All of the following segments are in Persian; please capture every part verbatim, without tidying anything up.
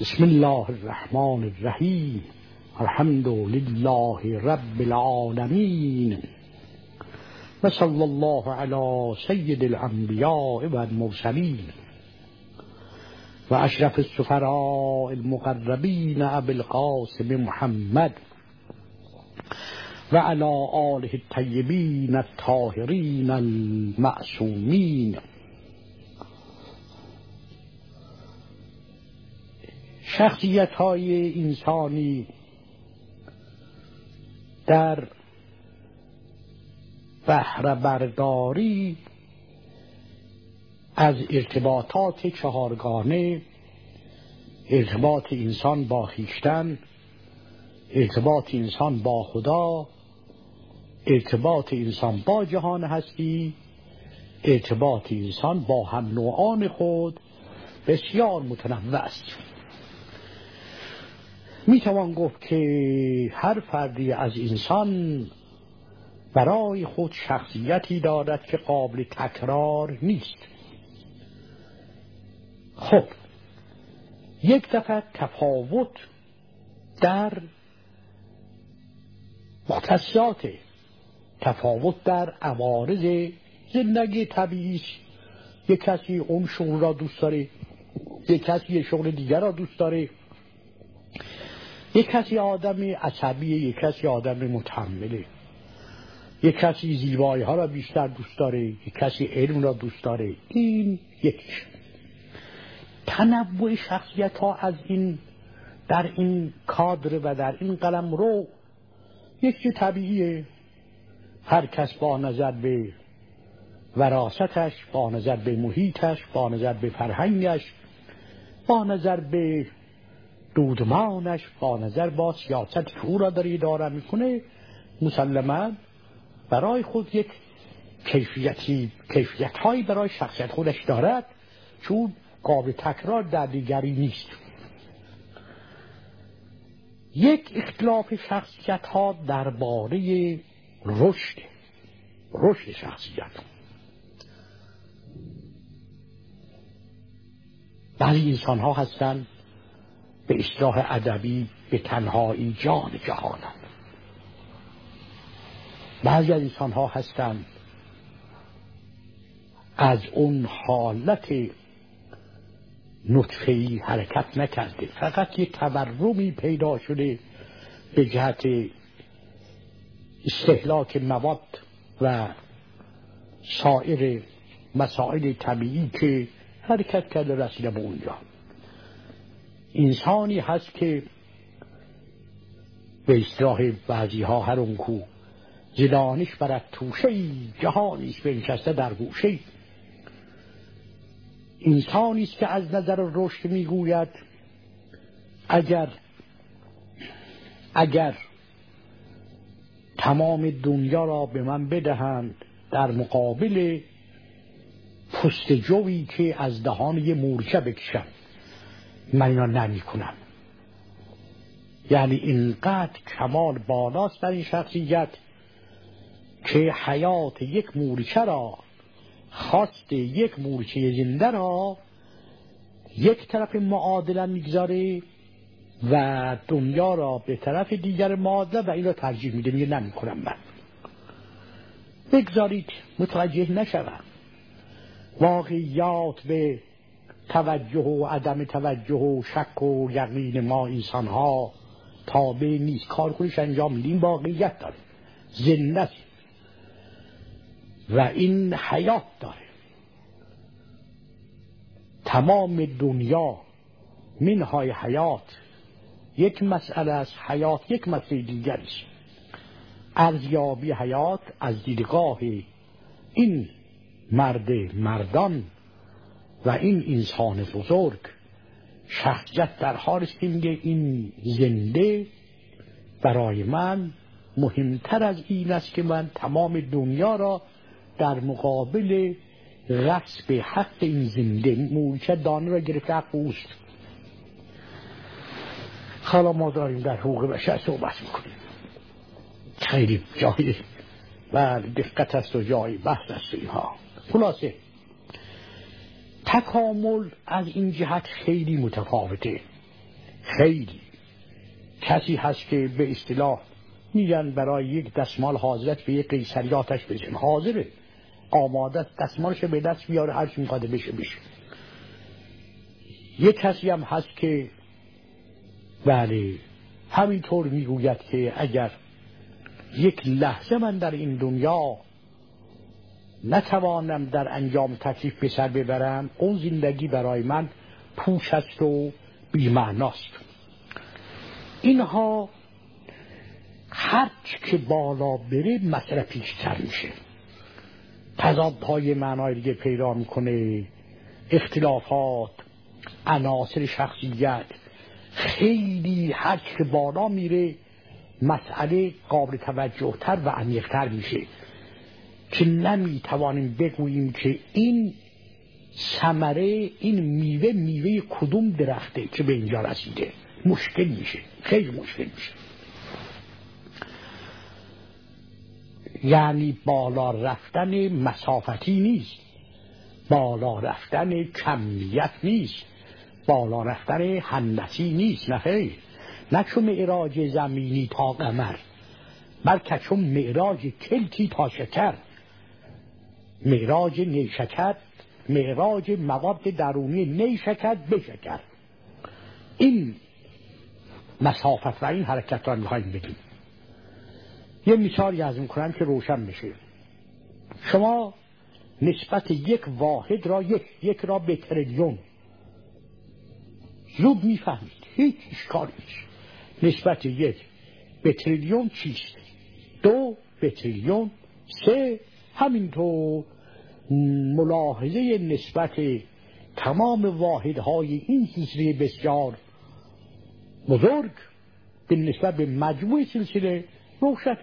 بسم الله الرحمن الرحیم. الحمد لله رب العالمین و صلی الله علی سید الانبیاء و المرسلین و اشرف السفراء المقربین ابی القاسم محمد و علی آله الطیبین الطاهرین المعصومین. شخصیت های انسانی در بهره برداری از ارتباطات چهارگانه، ارتباط انسان با خویشتن، ارتباط انسان با خدا، ارتباط انسان با جهان هستی، ارتباط انسان با هم نوعان خود بسیار متنوع است. می توان گفت که هر فردی از انسان برای خود شخصیتی دارد که قابل تکرار نیست. خب یک دفعه تفاوت در مختصات، تفاوت در عوارض زندگی طبیعی است. یک کسی اون شغل را دوست داره، یک کسی یک شغل دیگر را دوست داره، یک کسی آدم عصبیه، یک کسی آدم متحمله، یک کسی زیبایی ها را بیشتر دوست داره، یک کسی علم را دوست داره. این یک تنوع شخصیت ها از این در این کادر و در این قلم رو یک چیز طبیعیه. هر کس با نظر به وراثتش، با نظر به محیطش، با نظر به فرهنگش، با نظر به دودمانش، با نظر با سیاست که او را داره اداره میکنه، مسلماً برای خود یک کیفیتی کیفیت هایی برای شخصیت خودش دارد، چون قابل تکرار در دیگری نیست. یک اختلاف شخصیت ها درباره رشد رشد شخصیت. بعضی انسان ها هستند به اصطلاح ادبی به تنهایی جان جهانند. بعضی از انسان ها هستند از اون حالت نطفه‌ای حرکت نکرده، فقط یک تورمی پیدا شده به جهت استهلاک مواد و سایر مسائل طبیعی که حرکت کرده رسیده به اونجا. انسانی هست که به اصطلاح بعضی ها هر اون کو زدانش برد توشه‌ای، جهانیش بنشسته در گوشه‌ای. انسانی است که از نظر رشد میگوید اگر اگر تمام دنیا را به من بدهند در مقابل پوست جوی که از دهان یه مورچه بکشم، من اینا نمی کنم. یعنی اینقدر کمال بالاست در این شخصیت که حیات یک مورچه را، خواست یک مورچه زنده را یک طرف معادله میگذاره و دنیا را به طرف دیگر معادله و این را ترجیح میده، میگه نمی کنم. من بگذارید متوجه نشوم. واقعیات به توجه و عدم توجه و شک و یقین ما انسان ها تابع نیست. کار خودش انجام میدیم، واقعیت داره، زنده و این حیات داره. تمام دنیا منهای حیات یک مسئله است، حیات یک مسئله دیگر است. ارزیابی حیات از دیدگاه این مرد مردان و این انسان بزرگ شخصیت در حال است که میگه این زنده برای من مهمتر از این است که من تمام دنیا را در مقابل غصب حق این زنده مورچه دانه را گرفته حق اوست. حالا ما داریم در حقوق بشر صحبت میکنیم، خیلی جایی و دقت است و جایی بحث است اینها. خلاصه تکامل از این جهت خیلی متفاوته. خیلی کسی هست که به اصطلاح میگن برای یک دستمال حاضرت به یک قیصری آتش بزن، حاضره آماده دستمالش به دست بیاره، هر چی میخواد بشه بشه. یک کسی هم هست که بله همینطور میگوید که اگر یک لحظه من در این دنیا نتوانم در انجام تکلیف به سر ببرم، اون زندگی برای من پوچ است و بی‌معناست. اینها هرچی که بالا بره مسئله پیچیده‌تر میشه، تضادهای معنای دیگه پیدا میکنه، اختلافات، عناصر شخصیت، خیلی هرچی که بالا میره مسئله قابل توجه تر و عمیق تر میشه که نمیتوانیم بگوییم که این ثمره، این میوه میوه کدوم درخته که به اینجا رسیده. مشکل میشه، خیلی مشکل میشه. یعنی بالا رفتن مسافتی نیست، بالا رفتن کمیت نیست، بالا رفتن هندسی نیست، نه خیر، نه چون معراج زمینی تا قمر، بلکه چون معراج کلکی تا شکر، معراج نیشکر، معراج مواد درونی نیشکر به شکر. این مسافت و این حرکت را میخواییم بگیم. یه مثالی از این کنم که روشن بشه. شما نسبت یک واحد را یک یک را به تریلیون زود میفهمید، هیچ اشکالی نیست. نسبت یک به تریلیون چیست؟ دو به تریلیون، سه همینطور. ملاحظه نسبت تمام واحدهای این سلسله بسیار بزرگ به نسبت به مجموع سلسله روشن.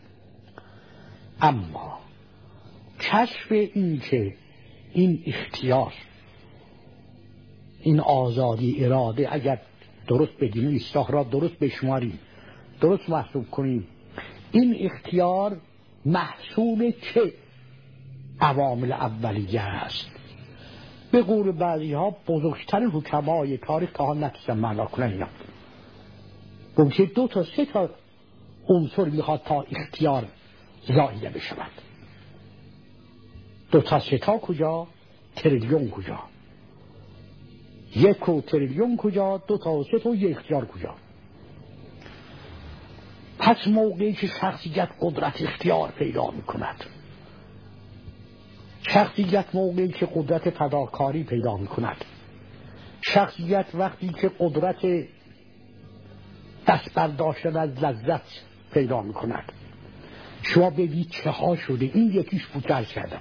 اما کشف این که این اختیار، این آزادی اراده، اگر درست بگیم اصطلاح را درست بشماریم، درست محسوب کنیم، این اختیار محصول چه عوامل اولیه است؟ به قول بعضی ها بزرگترین حکمای تاریخ تا ها نتیجه معنا کنن اینا. بلکه دو تا سه تا عنصر میخواد تا اختیار زایده بشود. دو تا سه تا کجا؟ تریلیون کجا؟ یک و تریلیون کجا؟ دو تا و سه تا یک اختیار کجا؟ پس موقعی که شخصیت قدرت اختیار پیدا میکند، شخصیت موقعی که قدرت فداکاری پیدا میکند، شخصیت وقتی که قدرت دست برداشتن از لذت پیدا میکند، شما ببینید چه ها شده. این یکیش بود درس کردم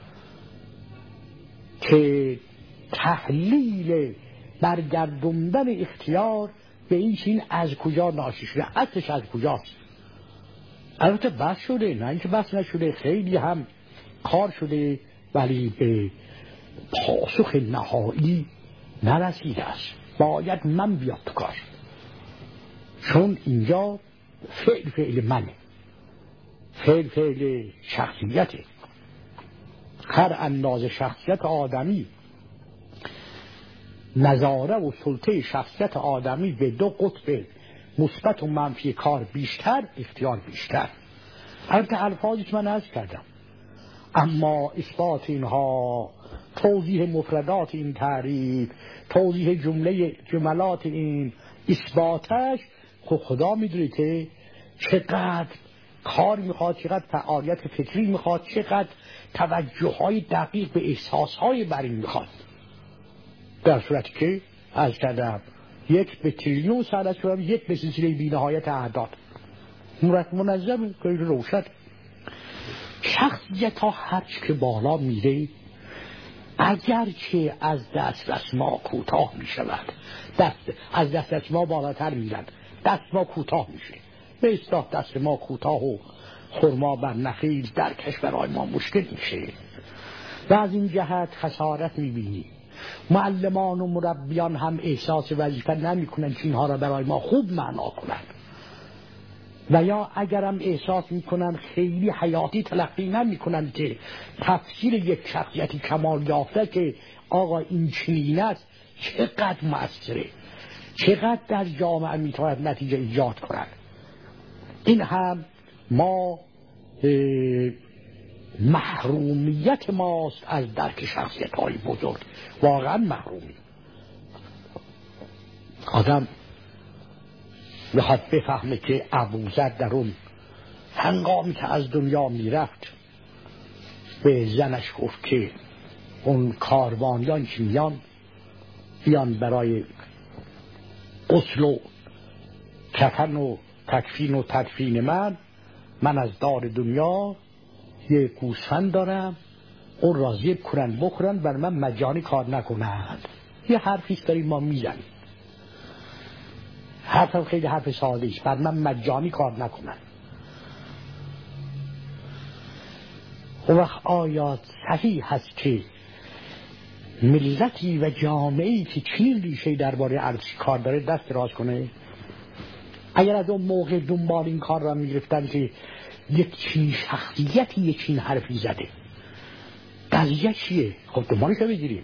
که تحلیل برگردوندن اختیار به ایش این از کجا ناشی شده، اصلش از کجاست. البته بس شده، نه اینکه بس نشده، خیلی هم کار شده، ولی به پاسخ نهایی نرسیده است. باید من بیاد تو کار، چون اینجا فعل فعل منه، فعل فعل شخصیته. هر اندازه شخصیت آدمی، نظاره و سلطه شخصیت آدمی به دو قطب مثبت و منفی کار بیشتر، اختیار بیشتر. البته الفاظش من عرض کردم، اما اثبات اینها، توضیح مفردات این تعریف، توضیح جمله جملات این اثباتش، خب خدا میدونه که چقدر کار میخواد، چقدر فعالیت فکری میخواد، چقدر توجه های دقیق به احساس های بر این میخواد. در صورتی که از کردم یک به تریلیون سالت شدم، یک به سلسله بی‌نهایت اعداد منظم که روشن. شخصیت ها هرچی که بالا میره، اگرچه از دسترس ما کوتاه میشود، دست از دسترس ما بالاتر میرن، دست ما کوتاه میشه. به اصطلاح دست ما کوتاه و خرما بر نخیل درکش برای ما مشکل میشه و از این جهت خسارت میبینی. معلمان و مربیان هم احساس وظیفه نمی کنن که اینها را برای ما خوب معنا کنن، و یا اگرم احساس میکنن خیلی حیاتی تلقی نمی کنن که تفسیر یک شخصیتی کمال یافته که آقا این چنین است چقدر مؤثره، چقدر در جامعه میتواند نتیجه ایجاد کند. این هم ما محرومیت ماست از درک شخصیت های بزرگ. واقعا محرومی. آدم میخواد بفهمه که ابوذر در اون هنگامی که از دنیا میرفت به زنش گفت که اون کاروانیان که میان بیان برای غسل و کفن و تکفین و تدفین من، من از دار دنیا یه گوسفند دارم، اون راضی کنن بخورن، بر من مجانی کار نکنند. یه حرفیست داریم ما میزنیم، حرفم خیلی حرف ساده است، بر من مجانی کار نکنن. اون وقت آیا صحیح هست که ملتی و جامعه‌ای که چین ریشه درباره ارزش کار داره دست دراز کنه؟ اگر از اون موقع دنبال این کار را میگرفتن که یک چین شخصیتی یک چین حرفی زده، قضیه چیه؟ خب دنبالش رو بگیریم.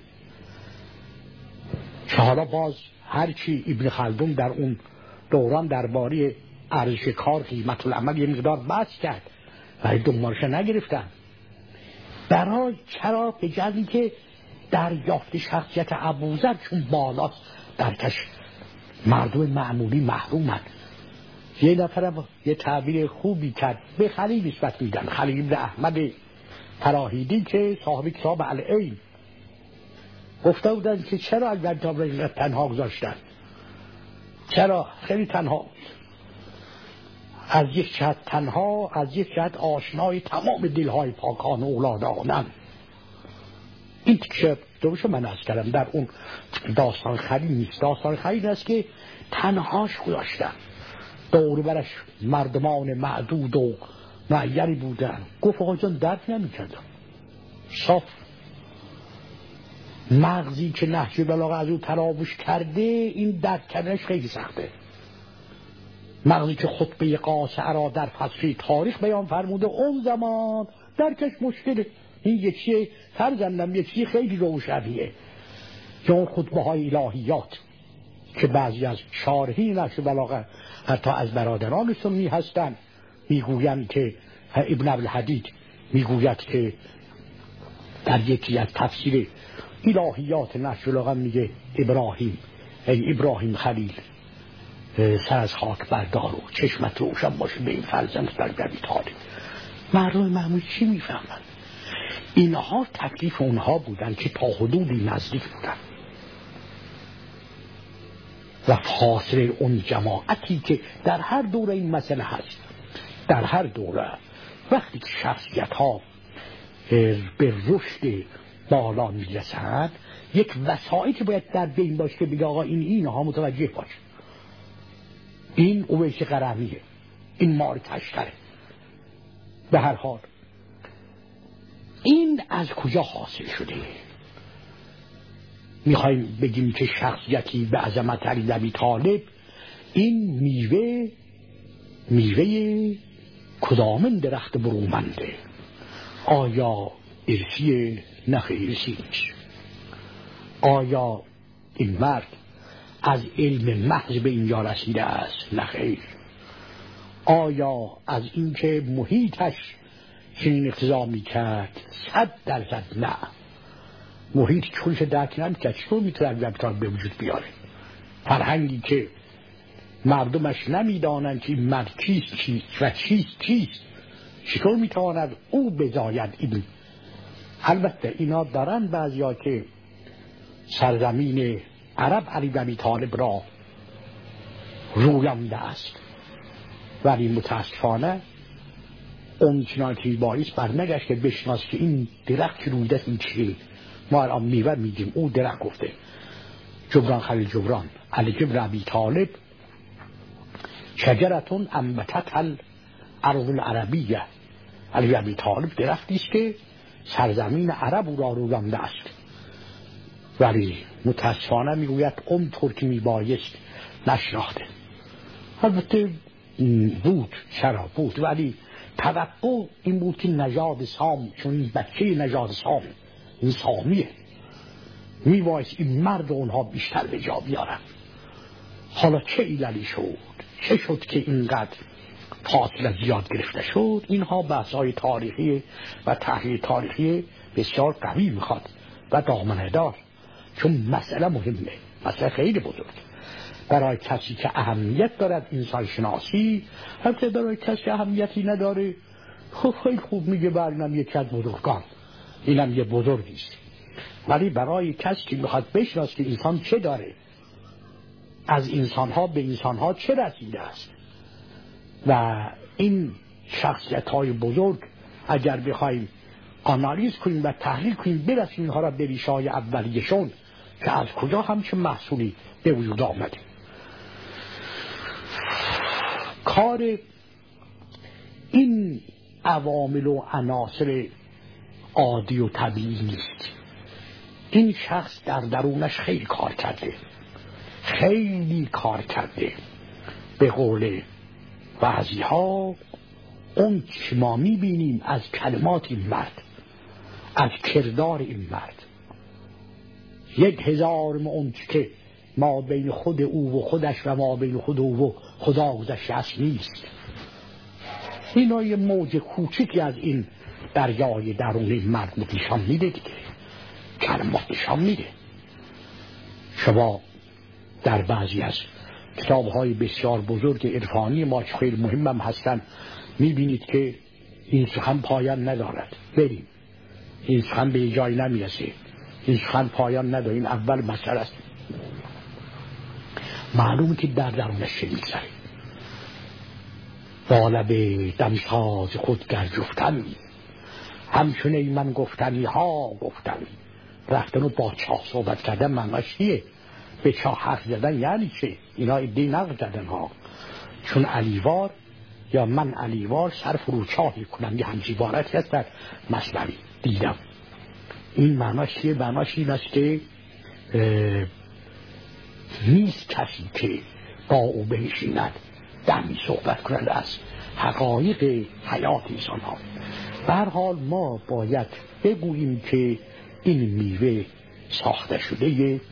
که حالا باز هرچی ابن خلدون در اون دوران درباره ارزش کار قیمت العمل یه مقدار بحث کرد ولی دنبالش نگرفتن. برای چرا؟ به جزی که دریافت شخصیت ابوذر چون بالاست درکش مردم معمولی محرومند. یه نفرم یه تعبیر خوبی کرد، به خلیل نسبت میدن، خلیل بن احمد فراهیدی که صاحب کتاب العین، گفته بودن که چرا اگر کتاب را تنها گذاشتن؟ چرا؟ خیلی تنها، از یک جهت تنها، از یک جهت آشنای تمام دلهای پاکان و اولاد آدم. این که دوشو من از کردم در اون داستان خلیل نیست. داستان خلیل است که تنهاش گذاشتن، دور برش مردمان معدود و معیری بودن. گفت آقا جان درک نمی کردم. صاف مغزی که نهج بلاغه از او تراوش کرده، این درک کردنش خیلی سخته. مغزی که خطبه قاصعه را در فصل تاریخ بیان فرموده، اون زمان درکش مشکله. این یکی فرزندم یکی خیلی روشنیه که اون خطبه های الهیات که بعضی از شارحین نهج بلاغه حتی از برادران سنی هستند میگویند که ابن ابوالحدید میگوید که در یکی از تفسیر الهیات نهج بلاغه میگه ابراهیم، ای ابراهیم خلیل، سر از خاک بردار و چشمت روشن باشه به این فرزند در ابی طالب. مردم معمولی چی میفهمند؟ اینها تکلیف اونها بودن که تا حدودی نزدیک بودن و فاصله اون جماعتی که در هر دوره این مسئله هست. در هر دوره وقتی که شخصیت ها به رشد بالا میرسند، یک وسایلی باید در بین باشه که بگه آقا این اینها متوجه باش، این اویش قرمیه، این مار تشتره. به هر حال این از کجا حاصل شده؟ میخوایم بگیم که شخصیتی به عظمت علی بن ابی طالب این میوه میوه کدامن درخت برومنده؟ آیا ارثیه؟ نه ارثی نیست. آیا این مرد از علم محض به اینجا رسیده است؟ نه خیر. آیا از اینکه محیطش چنین اقتضا میکرد؟ صد درصد نه. محیط چونش درک نمیکرد چطور میتونه از به وجود بیاره؟ فرهنگی که مردمش نمیدانند که این مرد کیست چیست و چیست چیست، چطور میتواند او بزاید این؟ البته اینا دارن بعضیا که سرزمین عرب علی بن ابی طالب را رویانده است، ولی متاسفانه اون چنانچه باعث برنگشت که بشناس که این درخت که رویده این چیه. ما الان میوه میگیم، او درخت گفته. جبران خلیل جبران علی بن ابی طالب شجرتون انبتت الارض العربیه. علی بن ابی طالب درختی است که سرزمین عرب او را رویانده است، ولی متاسفانه میگوید اونطور که میبایست نشناخته. البته بود، چرا بود، ولی توقع این بود که نژاد سام، چون این بچه نژاد سام، این سامیه، میبایست این مرد اونها بیشتر به جا بیارن. حالا چه عللی شد، چه شد که اینقدر فاصله زیاد گرفته شد؟ اینها بحث‌های تاریخی و تحلیل تاریخی بسیار قوی میخواد و دامنه دار، چون مسئله مهمه، مسئله خیلی بزرگ برای کسی که اهمیت دارد انسان شناسی. حتی برای کسی که اهمیتی نداره خب خیلی خوب میگه برنم یکی از بزرگان، اینم یه بزرگیست. ولی برای کسی که میخواد بشناس که انسان چه داره، از انسانها به انسانها چه رسیده است و این شخصیت های بزرگ اگر بخوایم آنالیز کنیم و تحلیل کنیم، برسیم اینها را به ریشه های اولیشون که از کجا همچه محصولی به وجود آمده. کار این عوامل و عناصر عادی و طبیعی نیست. این شخص در درونش خیلی کار کرده، خیلی کار کرده. به قول بعضی ها اون که ما میبینیم از کلمات این مرد، از کردار این مرد، یک هزار اون که ما بین خود او و خودش و ما بین خود او و خدا گذشته نیست. اینا یه موج کوچکی از این دریای درون این مرد نشان میده دیگه، کلمات نشان میده. شما در بعضی از کتاب‌های بسیار بزرگ عرفانی ما که خیلی مهم هم هستن میبینید که این سخن پایان ندارد. بریم، این سخن به جایی نمیرسه، این سخن پایان نداره. این اول مسئله است، معلومه که در درونش چه میگذره. با لب دمساز خود گر جفتمی، همچون ای من گفتنی ها گفتمی. رفتن و با چاه صحبت کردن معناش چیه؟ به چاه حرف زدن یعنی چه؟ اینا ایده نقل زدن ها. چون علیوار یا من علیوار سر فرو چاهی کنم، یه همچی عبارتی هست در مثنوی دیدم. این معناش چیه؟ معناش این است که نیست کسی که با او بنشیند دمی صحبت کنند از حقایق حیات انسان ها. به هر حال ما باید بگوییم که این میوه ساخته شده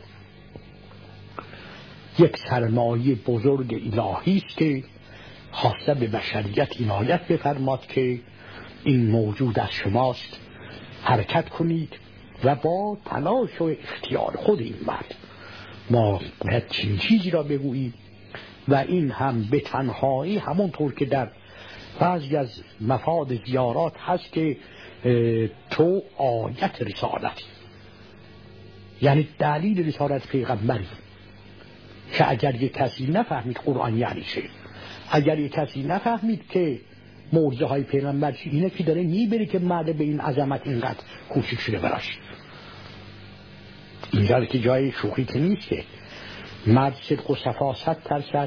یک سرمایه بزرگ الهی است که خواسته به بشریت عنایت بفرماد که این موجود از شماست، حرکت کنید و با تلاش و اختیار خود این مرد ما باید چین چیزی را بگوییم. و این هم به تنهایی، همونطور که در بعضی از مفاد زیارات هست که تو آیت رسالتی، یعنی دلیل رسالت پیغمبری، که اگر یک کسی نفهمید قرآن یعنی چه، اگر یک کسی نفهمید که معجزه های پیغمبر چی، اینه که داره میبره که مرد به این عظمت اینقدر کوچک شده براش. اینجا که جای شوخی که نیست که مرد صدق و صفا صد درصد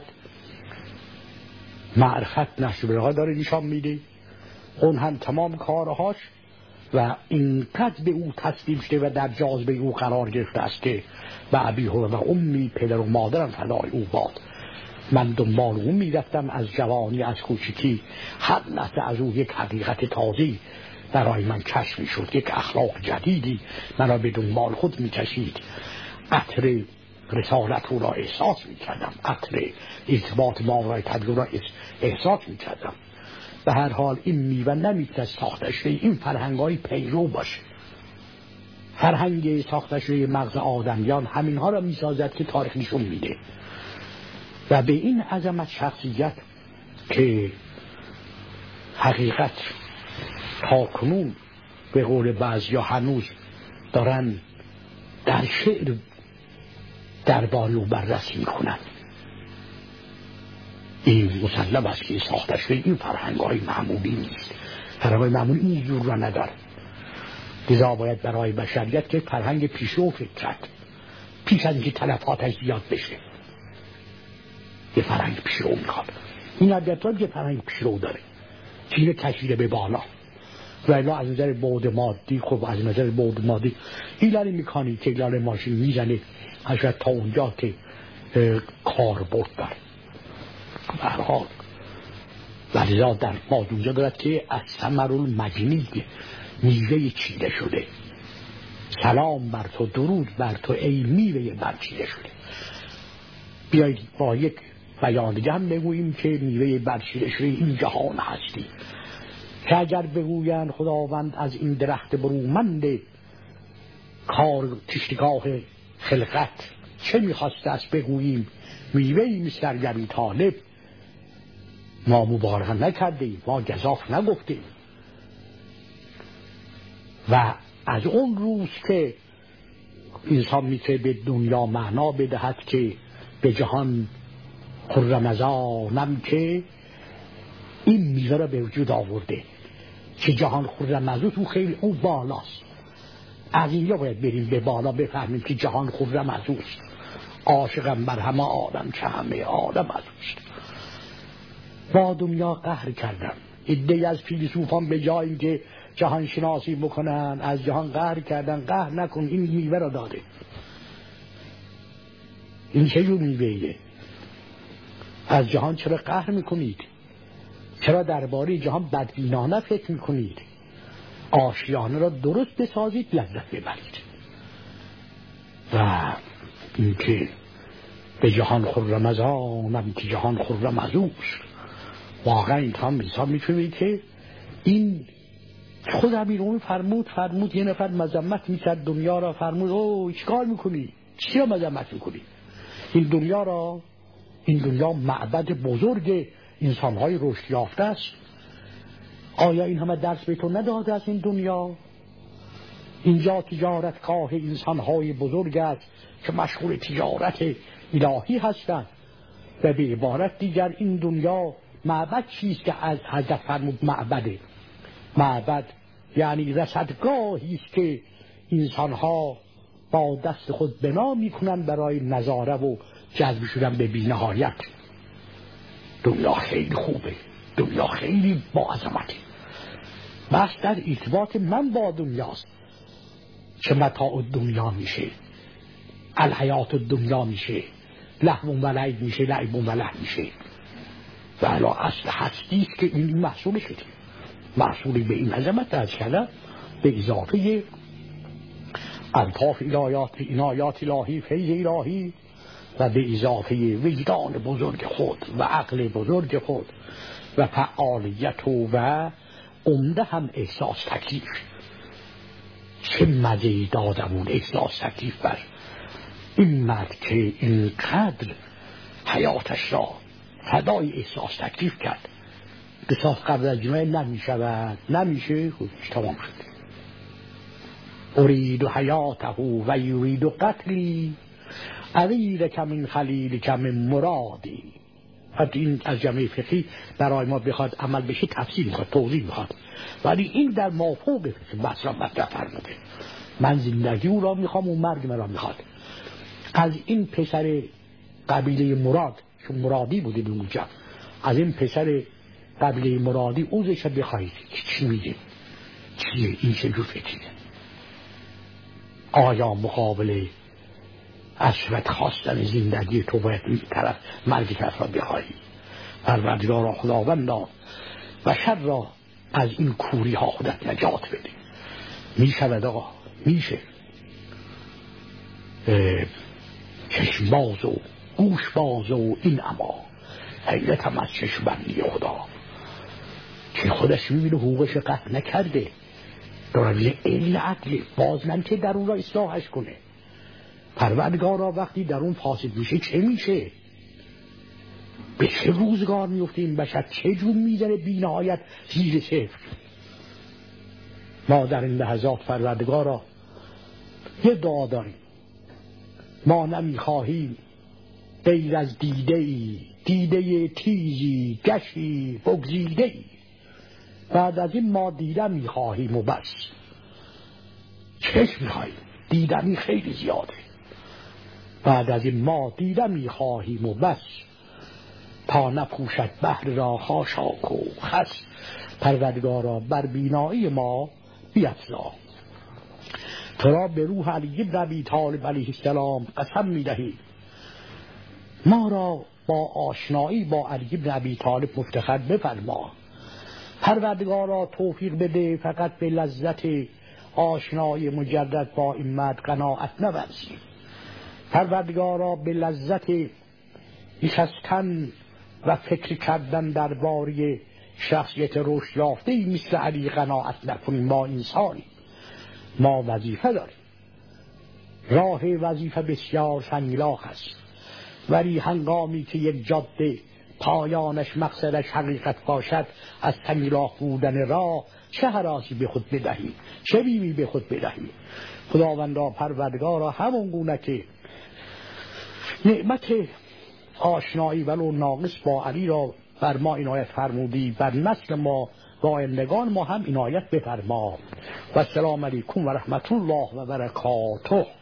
معرفت نشو برها داره نشان میده، اون هم تمام کارهاش و اینقدر به او تسلیم شده و در جاذبه او قرار گرفته است که به ابی و امی، پدر و مادرم فدای او باد. من دنبال اون میرفتم از جوانی، از کوچکی، هر لحظه از او یک حقیقت تازی برای من کشف میشد، یک اخلاق جدیدی مرا به دنبال خود میکشید. عطر رسالت او را احساس میکردم، عطر ارتباط ما را تبلیغ را احساس میکردم. به هر حال این میوه نمیتونه ساخته شده این فرهنگ‌های پیرو باشه. فرهنگ ساخته شده مغز آدمیان همینها را میسازد که تاریخ نشون میده. و به این عظمت شخصیت که حقیقت تا کنون به قول بعضیا هنوز دارن در شعر درباره او بررسی میکنن، این مسلم است که ساخته شده این فرهنگ‌های معمولی نیست. فرهنگ‌های معمولی این جور را نداره. لذا باید برای بشریت که فرهنگ پیشرو فکر کرد، پیش از اینکه تلفاتش زیاد بشه. یه فرهنگ پیشرو میخواد. این عدتان که فرهنگ پیشرو داره چیزی کشیده به بالا. و الا از نظر بعد مادی، خب از نظر بعد مادی ایلانی میکنی که ایلان ماشین میزنه حشرت تا اونجا که کار برد داره. به هر حال ولیزا در ماد اونجا دارد که از ثمر المجنی، میوه چیده شده. سلام بر تو، درود بر تو ای میوه برچیده شده. بیایید با یک بیان دیگه هم بگوییم که میوه برشیرش این جهان هستی، که اگر بگویند خداوند از این درخت برومند کار تشتگاه خلقت چه میخواسته است بگوییم میوهی مثل ارگبی طالب، ما مبالغه نکردیم، ما گزاف نگفتیم. و از اون روز که انسان میتونه به دنیا معنا بدهد که به جهان خرم از آنم که این میوه را به وجود آورده، که جهان خرم از او خیلی او بالاست. از اینجا باید بریم به بالا بفهمیم که جهان خرم از اوست. عاشقم بر همه آدم که همه آدم از اوست. با دنیا قهر کردن. عده‌ای از فیلسوفان به جای اینکه جهان شناسی بکنن از جهان قهر کردن. قهر نکن، این میوه را داده. این چه جور میوه‌ایه؟ از جهان چرا قهر میکنید؟ چرا درباره جهان بدبینانه فکر میکنید؟ آشیانه را درست بسازید، لذت ببرید. و اینکه به جهان خرم از آنم که جهان خرم از اوست، واقعا این هم انسان میتونه که این خود امیرالمومنین فرمود فرمود یه نفر مذمت میکرد دنیا را، فرمود او چیکار میکنی؟ چی را مذمت میکنی؟ این دنیا را، این دنیا معبد بزرگ انسانهای رشد یافته است. آیا این همه درس به تو نداده از این دنیا؟ اینجا تجارتگاه انسانهای بزرگ است که مشغول تجارت الهی هستند. و به عبارت دیگر این دنیا معبد چیست که از حضرت فرمود معبده؟ معبد یعنی رصدگاهی است که انسانها با دست خود بنا میکنند برای نظاره و جذب شدن به بی‌نهایت. دنیا خیلی خوبه، دنیا خیلی با عظمته. بس در ارتباط من با دنیاست چه متاع دنیا میشه، الحیات دنیا میشه، لهو و لعب میشه، لعب و لهو میشه. و علا اصل هستی است که این محصول شده، محصولی به این عظمت از کلم به اضافه الطاف الهیات عنایات الهی فیض الهی و به اضافه وجدان بزرگ خود و عقل بزرگ خود و فعالیت و عمده هم احساس تکلیف. چه مزه دادم اون احساس تکلیف بر این مرد که اینقدر حیاتش را فدای احساس تکلیف کرد. قصاص قبل از جنایت نمی شود، نمیشه، خودش تمام شد. ارید حیاته و یرید قتلی اویل کم این خلیل کم مرادی. حتی این از جمعه فقهی برای ما بخواد عمل بشه تفسیر میخواد، توضیح میخواد، ولی این در مافوق فقه بس را مطرح فرموده. من زندگی او را میخوام، اون مرگ من را میخواد. از این پسر قبیله مراد، چون مرادی بوده به اونجا، از این پسر قبیله مرادی اوزش بخواهید که چی میگه، چیه این چه جور فکریه؟ آیا مقابل عشرت خواستن زندگی تو باید این طرف مرگ کس را بخواهی؟ پروردگار را خداوندا و شر را از این کوری ها خودت نجات بده. میشود آقا، میشه. چشم باز و گوش باز و این اما حیلت هم از چشم بندی خدا که خودش میبینه حقوقش قطع نکرده، داره علم عدل باز نمیشه در اون را اصلاحش کنه. پروردگار را وقتی در اون فاسد میشه چه میشه؟ به چه روزگار میفته این بشر؟ چه جور میزنه بی نهایت زیر صفر؟ ما در این لحظات پروردگار را یه دعا داریم. ما نمیخواهیم غیر از دیده ای، دیده تیزی گشی بگزیده ای. بعد از این ما دیدن میخواهیم و بس. چشم میخواهیم، دیدنی خیلی زیاده. بعد از این ما دیدن میخواهیم و بس. تا نپوشد بحر را خاشاک و خس. پروردگارا بر بینایی ما بیفزا. تو را به روح علی بن ابی طالب علیه السلام قسم میدهی ما را با آشنایی با علی بن ابی طالب مفتخر بفرما. پروردگارا توفیق بده فقط به لذت آشنایی مجرد با این مرد قناعت نورزیم. پروردگارا به لذت نشستن و فکر کردن درباره شخصیت رشد یافته‌ای مثل علی قناعت نکنیم. ما انسانی، ما وظیفه داریم. راه وظیفه بسیار سنگلاخ است، ولی هنگامی که یک جاده پایانش مقصدش حقیقت باشد، از سنگلاخ بودن راه چه هراسی به خود بدهیم، چه بیمی به خود بدهیم. خداوندا پروردگارا همون گونه که نعمت آشنایی ولو ناقص با علی را بر ما عنایت فرمودی، بر نسل ما و آیندگان ما هم عنایت بفرما. و السلام علیکم و رحمت الله و برکاته.